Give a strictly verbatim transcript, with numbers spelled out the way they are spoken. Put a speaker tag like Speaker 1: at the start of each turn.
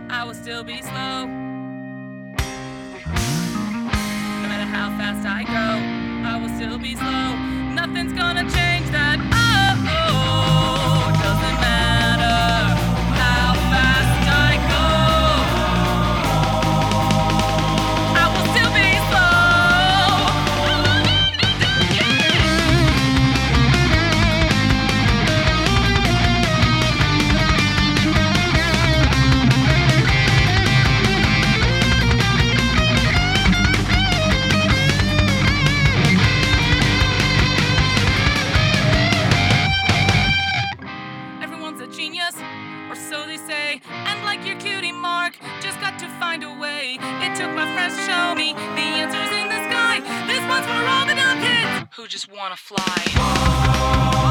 Speaker 1: I will still be slow. No matter how fast I go, I will still be slow. Nothing's gonna change that. Oh, oh, doesn't matter how fast I go. I will still be a genius, or so they say. And like your cutie mark, just got to find a way. It took my friends to show me the answers in the sky. This one's for all the dumb kids who just wanna fly.